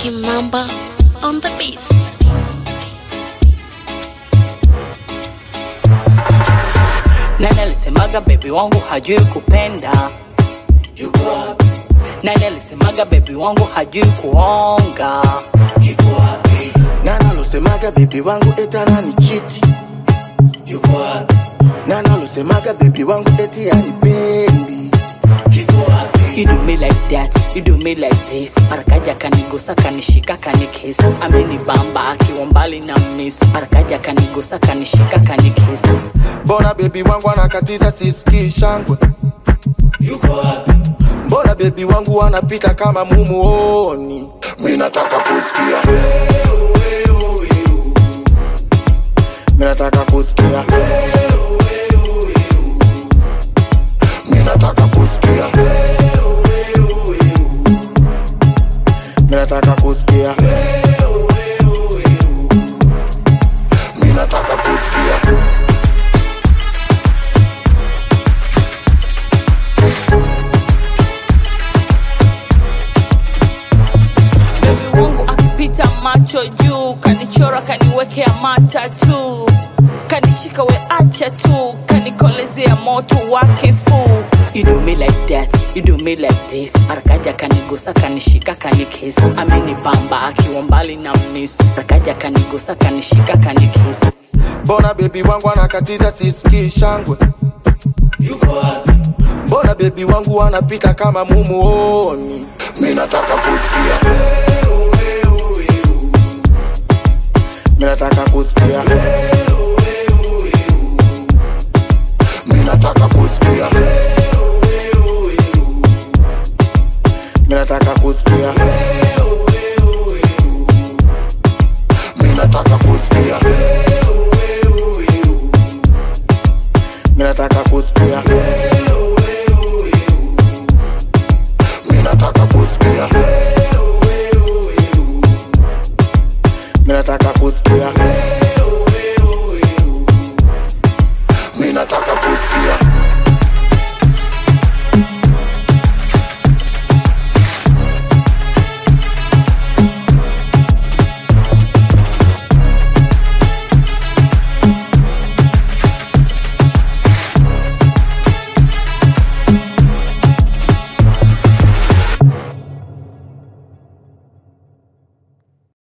Kimamba on the beats. Nani alisemaga baby wangu hajui kupenda? Yuko wapi? Nani alisemaga baby wangu hajui kuonga? Yuko wapi? Nani alisemaga baby wangu eti ananichiti? Yuko wapi? Nani alisemaga baby wangu eti anipendi? Yuko wapi? You do me like that, you do me like this. Marakaja kanigusa kanishika kanikesi. Amenibamba akiwa mbali na miss. Marakaja kanigusa kanishika kanikesi. Mbona baby wangu anakatiza sisikii shangwe? Yuko wapi? Mbona baby wangu anapita kama mumuoni? Mimi nataka kusikia. Mimi nataka kusikia. Mimi nataka kusikia. Mimi nataka kusikia. Mimi nataka kusikia. Baby wangu akipita macho juu, kanichora kaniwekea matatu, kanishika we acha tu, kanikolezea moto wake fu. You do me like that, you do me like this. Marakaja kanigusa kanishika kanikesi. Amenibamba akiwa mbali na miss. Marakaja kanigusa kanishika kanikesi. Mbona baby wangu anakatiza sisikii shangwe? Yuko wapi? Mbona baby wangu anapita kama mumuoni? Mimi nataka kusikia. Mimi nataka kusikia. Mimi nataka kusikia. Mimi nataka kusikia.